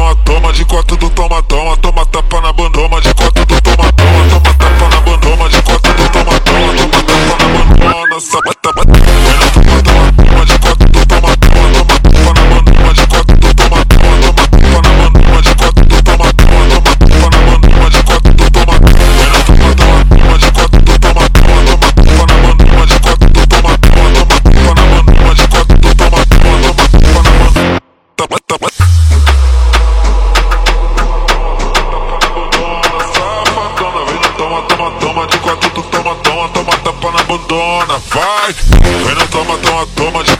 toma de quatro do toma, toma, toma tapa na bandoma de quatro do toma, toma, toma tapa na bandoma de quatro do toma, toma, toma tapa na bandona, sabata, toma de quatro do toma, toma, toma tapa na bandoma de quatro do toma, toma, toma tapa na bandoma de quatro do toma, toma, toma tapa na bandoma de quatro do toma, toma de quatro do toma, toma, toma tapa na bandoma de quatro do toma, toma, toma tapa na bandoma de quatro do toma, toma, toma tapa na bandoma, tapa, tapa. Toma de quatro, tu toma, toma, toma tapa na bandona, vai. Vem no toma, toma, toma de